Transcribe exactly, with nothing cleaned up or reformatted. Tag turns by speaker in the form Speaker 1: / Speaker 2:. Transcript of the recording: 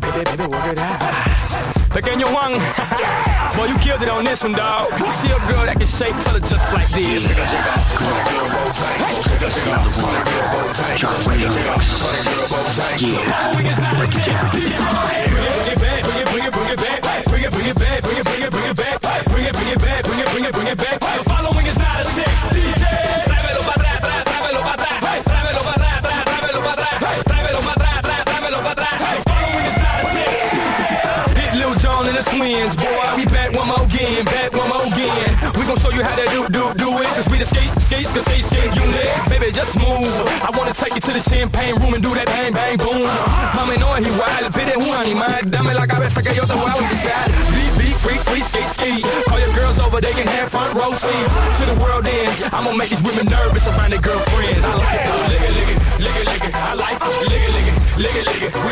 Speaker 1: baby, baby, work it out. Pequeño Juan, boy, you killed it on this one, dog. You see a girl that can shake, tell her just like this. Following is not a text, D J. Tráemelo para atrás, tráemelo para atrás, tráemelo para atrás, tráemelo para atrás, tráemelo para atrás, tráemelo para atrás. Following is not a text, D J. Hit Lil Jon and the twins, boy. We back one more again, back one more again. We gon' show you how to do, do, do it. Cause we the skate, skate, cause skate, skate unit. Baby, just move. I wanna take you to the champagne room and do that bang, bang, boom. Mami, no es igual, pide un animal. Dame la cabeza que yo te voy a besar. Beat, beat, freak, free, skate, skate. Call your girls over, they can have front row seats. To the world ends, I'm gonna make these women nervous around their girlfriends. I like it, lick it, lick it, lick it, lick it. I like it, lick it, lick it, lick it, lick it.